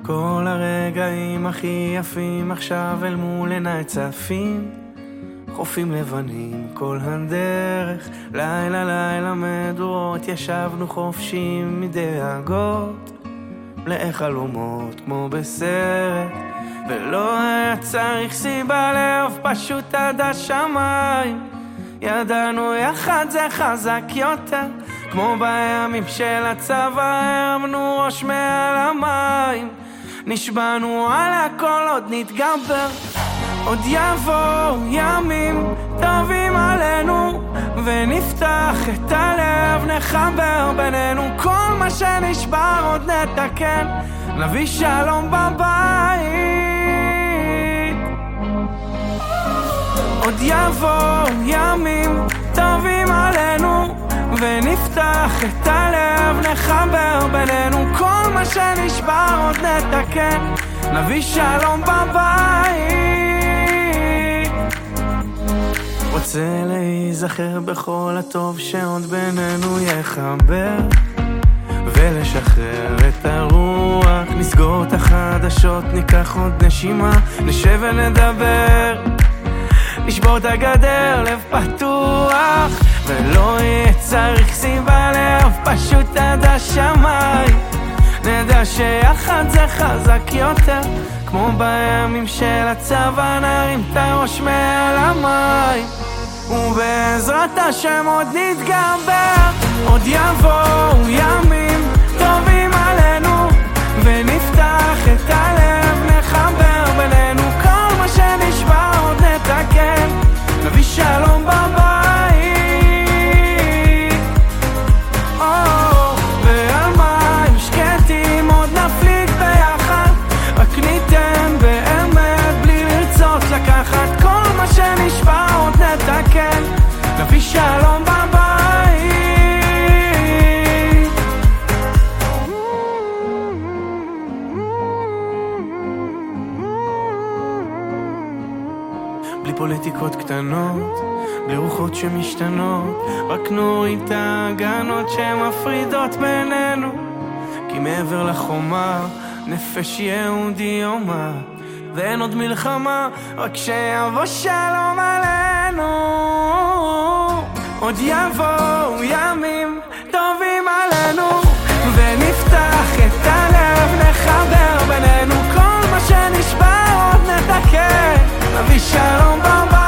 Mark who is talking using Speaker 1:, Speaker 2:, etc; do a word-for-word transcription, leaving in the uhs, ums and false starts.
Speaker 1: כל הרגעים הכי יפים עכשיו אל מול עיניי צפים, חופים לבנים כל הדרך, לילה לילה מדורות, ישבנו חופשים מדאגות, מלאי חלומות כמו בסרט, ולא היה צריך סיבה לאהוב, פשוט עד השמיים. ידענו יחד זה חזק יותר, כמו בימים של הצבא, הרמנו ראש מעל המים, נשבענו על הכל עוד נתגבר, עוד יבואו ימים טובים עלינו, ונפתח את הלב, נחבר בינינו, כל מה שנשבר עוד נתקן, נביא שלום בבית. עוד יבואו ימים טובים עלינו, ונפתח את הלב, נחבר בינינו, כל מה שנשבר עוד נתקן, נביא שלום בבית. רוצה להיזכר בכל הטוב שעוד בינינו יחבר, ולשחרר את הרוח, נסגור את החדשות, ניקח עוד נשימה, נשב ונדבר, נשבור את הגדר, לב פתוח, ולא יהיה צריך סיבה לאהוב, פשוט עד השמיים. נדע שיחד זה חזק יותר, כמו בימים של הצבא, נרים את הראש מעל המים, ובעזרת השם עוד נתגבר. עוד יבואו ימים טובים עלינו, ונפתח את הלב, נחבר בינינו, כל מה שנשבר עוד נתקן, נביא שלום בבית. ועל מים שקטים עוד נפליג ביחד, רק ניתן באמת בלי לרצות לקחת, כל מה שנשבר עוד נתקן, נביא שלום בבית. בלי פוליטיקות קטנות, בלי רוחות שמשתנות, רק נוריד את ההגנות שמפרידות בינינו, כי מעבר לחומה נפש יהודי יומה, ואין עוד מלחמה, רק שיבוא שלום עלינו. עוד יבואו ימים טובים עלינו, ונפתח את הלב, נחבר בינינו, כל מה שנשבר עוד נתקן, נביא שלום בבית.